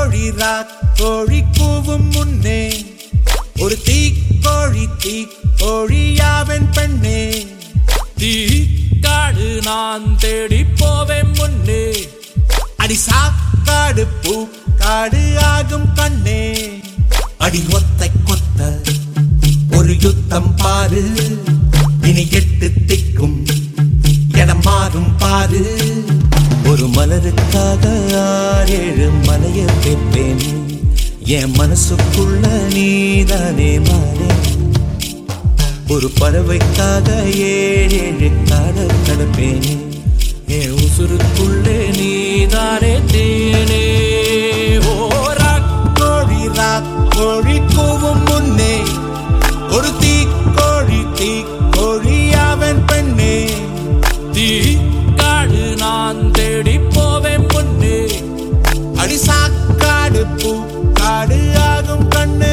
கோழி கோழி கூவும் முன்னே ஒரு தீக்கோழியாவன் பெண்ணே தீக்காடு நான் தேடி போவேன் முன்னே அடி சாக்காடு பூக்காடு ஆகும் கண்ணே அடி ஒத்தை கொத்த ஒரு யுத்தம் பாரு இனி 8 திக்கும் இடம் மாறும் பாரு ஒரு மலருக்காக 6-7 மலையை வைப்பேன் என் மனசுக்குள்ள நீதானே மாறே ஒரு பறவைக்காக 7-7 காடல் கடப்பேன் என் உசுருக்குள்ளே நீதானே தேனே கோழி கூவும் முன்னே ஒரு தீக்கோழியாவன் பெண்ணே தீக்காடு நான் தேடி போவேன் முன்னே அடி சாக்காடு பூக்காடு ஆகும் கண்ணே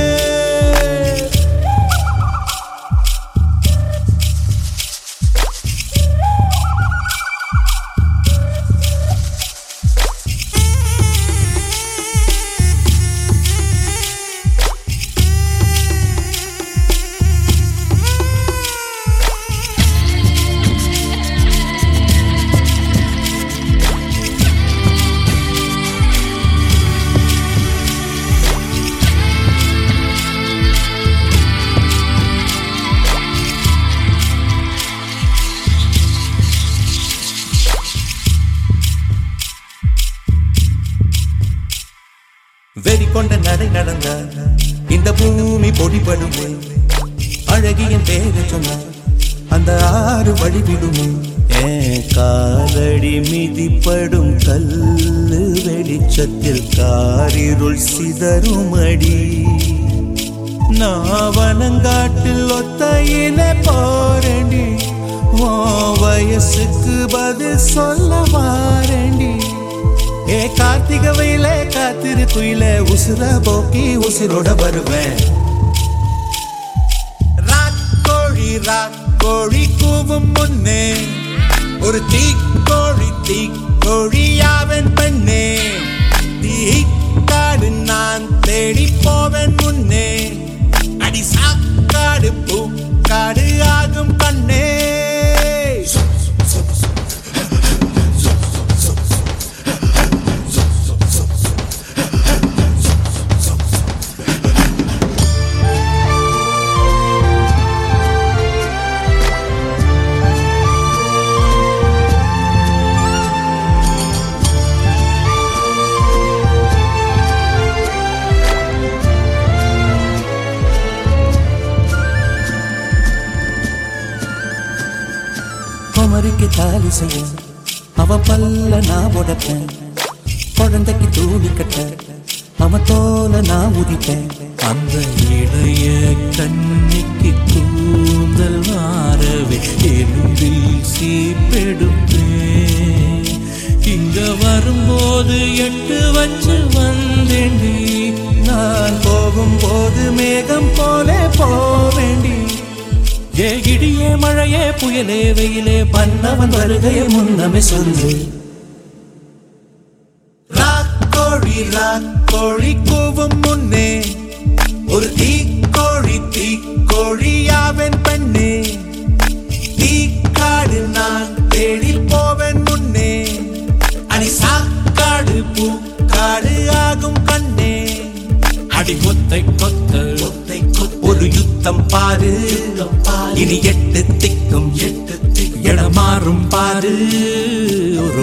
வெறி கொண்ட நடை நடந்த இந்த பூமி பொடிபடுமே அழகியின் பேரை சொன்ன அந்த ஆறு வழிவிடுமே காலடி மிதிப்படும் கல்லு வெளிச்சத்தில் காரிருள் சிதறுமடி நாவனங்காட்டில் ஒத்தையில போரண்டி வயசுக்கு பதில் சொல்ல வாரண்டி கார்த்திகை வெயில காத்திரு குயில உசுர போக்கி உசிரோட வருவேன் கோழி கூவும் முன்னே ஒரு தீக்கோழியாவன் பெண்ணே தீக்காடு நான் தேடி போவேன் முன்னே அடி சாக்காடு பூக்காடு ஆகும் கண்ணே குமரிக்கு தாலி செய்ய அவ பல்ல நான் உடைப்பேன் குழந்தைக்கு தூளி கட்ட அவ தோல நான் உதிப்பேன் அந்த இளைய கண்ணிக்கு கூந்தல் மாறவே எலும்பில் சீப்பெடுப்பேன் இங்க வரும்போது 8 வச்சு வந்தேண்டி நான் போகும்போது மேகம் போல போவேண்டி இடியே மழையே புயலே வெயிலே பண்ணவன் வருகையை முன்னமே சொல்லு கோழி கூவும் முன்னே ஒரு தீக்கோழியாவன் பெண்ணே தீக்காடு நான் தேடி போவேன் முன்னே அடி சாக்காடு பூக்காடு ஆகும் கண்ணே அடி ஒத்தை கொத்த ஒரு யுத்தம் பாரு இனி 8 திக்கும் இடமாறும் பாரு ஒரு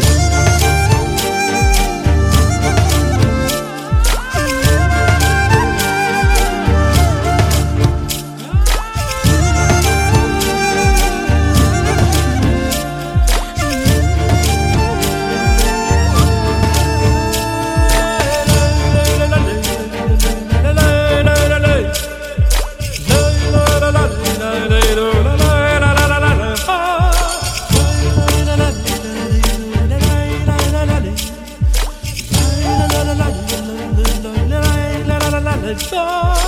Let's go.